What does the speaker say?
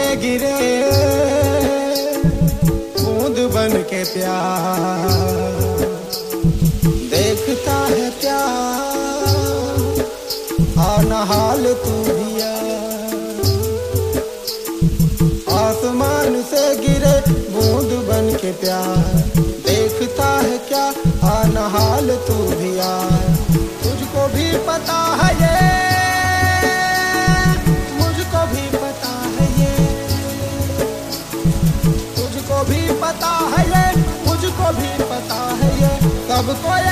गिरे बूंद बन के प्यार देखता है प्यार आना हाल तू भी आ। आसमान से गिरे बूंद बन के प्यार देखता है क्या आना हाल तू भी आ। तुझको भी पता है ये मुझको भी पता है ये तुझको भी पता है ये मुझको भी पता है ये सबको